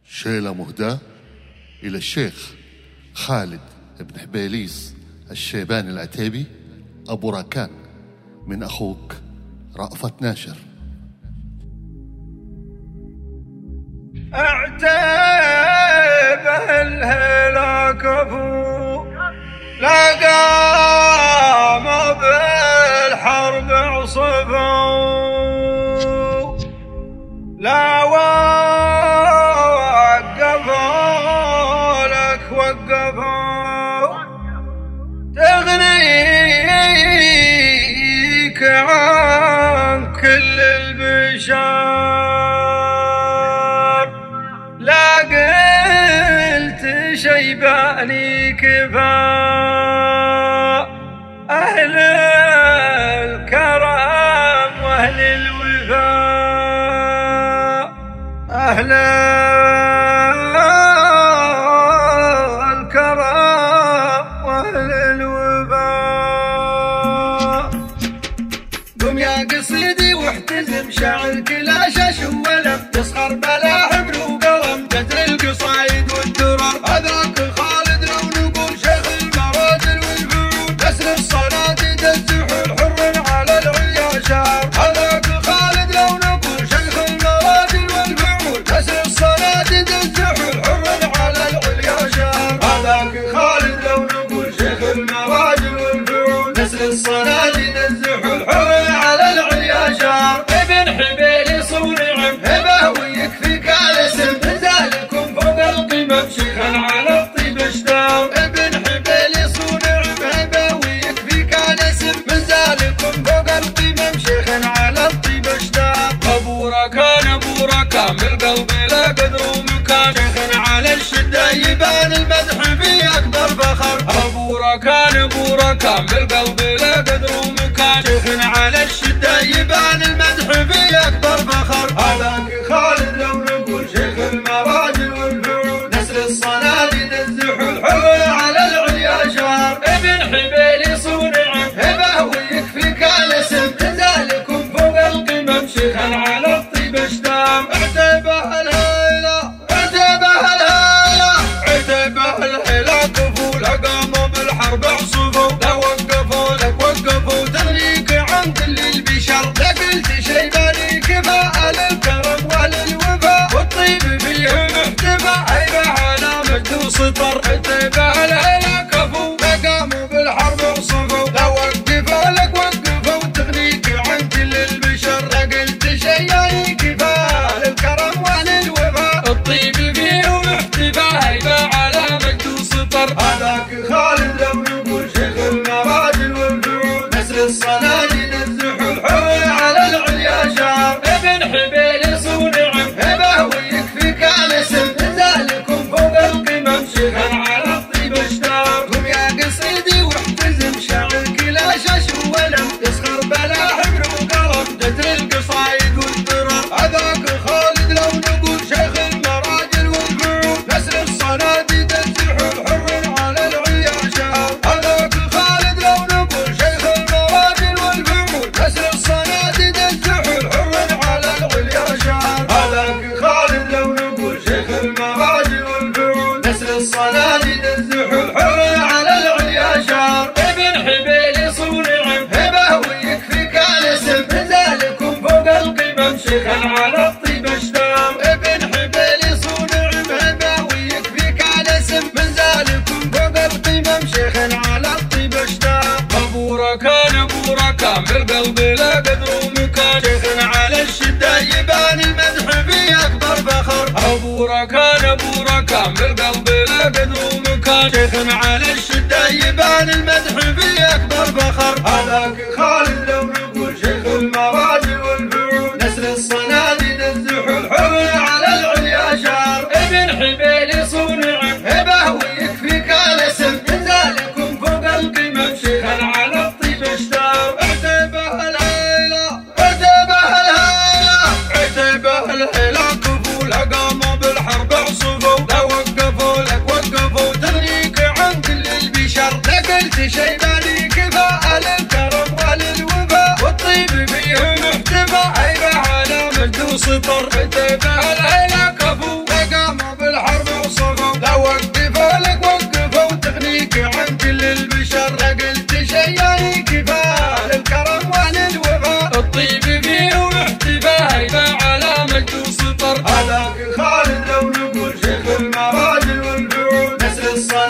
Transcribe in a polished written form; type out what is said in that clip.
شيلة مهداة إلى الشيخ خالد بن حبيليس الشيباني العتيبي أبو راكان، من أخوك رأفت ناشر. اعتيبه الهلاك ابو لا قام بالحرب عصفوا لا وقفوا لك وقفوا تغنيك عن كل البشر لا قلت شيباني كفاء أهل الكرم وأهل الوفاء أهل الكرم وأهل الوفاء. قم يا قصيدي واحتزم شعرك لا شاش ولم تسخر بلا حبر وقلم تدري القصايد والدرر. هذاك خالد لو نقول شيخ المراجل والفعول نسر الصناديد الزحول حر على العليا شار. هذاك خالد لو نقول شيخ المراجل والفعول نسر الصناديد الزحول حر على العليا شار. هذاك خالد لو نقول شيخ المراجل والفعول نسر الصناديد الزحول حر على العليا شار. ابن حبيلي صونع هبه ويكفيك الاسم نزالكم فوق القمم شيخا على الطيب اشتاق. ابن حبيلي صونع هبه ويكفيك الاسم نزالكم فوق القمم شيخا على الطيب اشتاق. ابو راكان بالقلب لا قدر ومكان شيخا على الشده يبان المدح في اكبر فخر. ابو راكان بالقلب لا قدر ومكان شيخا على الشده يبان المدح في اكبر فخر. هذاك خالد لو نقول شيخ المراجل والفعول نسر الصناديد الزحول حر على العليا شار. ابن حبيلي صونع هبه ويكفيك الاسم نزالكم فوق القمم شيخا على الطيب اشتام. اعتبه الهيلة كفول قاموا بالحرب عصفوا لا وقفوا لك وقفوا تغنيك عن كل البشر. لا قلت شيباني كفاء للكرم وللوفاء والطيب فيهم احتفاء هيبة على مجد وسطر. اعتبه الهيلة كفول قاموا بالحرب عصفوا لا وقفوا لك وقفوا تغنيك عن كل البشر. لا قلت شيباني كفاء للكرم وللوفاء الطيب فيهم احتفاء هيبة على مجد وسطر. هذاك خالد لو نقول شيخ المراجل والفعول نسر الصناديد الزحول حر على العليا شار. ابن حبيلي صونع هبه ويكفيك الاسم نزالكم فوق القمم شيخا على الطيب اشتار. قم يا قصيدي واحتزم شعرك لا شاش ولم تسخر بلا حبر وقلم تدري القصايد والدرر. هذاك خالد لو نقول شيخ المراجل والفعول نسر الصناديد الزحول حر على العليا شار. هذاك خالد لو نقول شيخ المراجل والفعول نسر الصناديد الزحول حر على العليا شار. هذاك خالد لو نقول شيخ المراجل والفعول نسر الصناديد الزحول حر على العليا شار. ابن حبيلي صونع هبه ويكفيك الاسم نزالكم فوق القمم شيخا على الطيب اشتام. ابن حبيلي صونع هبه ويكفيك الاسم نزالكم فوق القمم شيخا على الطيب اشتام. ابو راكان بالقلب لا قدر ومكان شيخا على الشده يبان المدح في اكبر فخر. ابو راكان بالقلب لا قدر ومكان شيخا على الشده يبان المدح في اكبر فخر. هذاك خالد لو نقول شيخ المراجل والفعول نسر الصناديد الزحول حر على العليا شار. ابن حبيلي صونع هبه ويكفيك الاسم نزالكم فوق القمم شيخا على الطيب اشتار. اعتبه الهيلة كفول قاموا بالحرب عصفوا لا وقفوا لك وقفوا تغنيك عن كل البشر. لا قلت شيباني كفاء للكرم وللوفاء والطيب فيهم احتفاء هيبة على مجد وسطر. اعتبه الهيلة كفول قاموا الصلاة